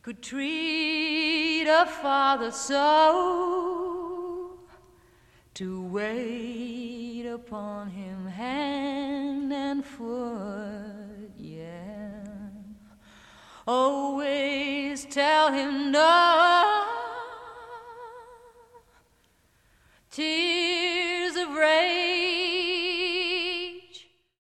could treat a father so, to wait upon him hand and foot, yeah. Always tell him no,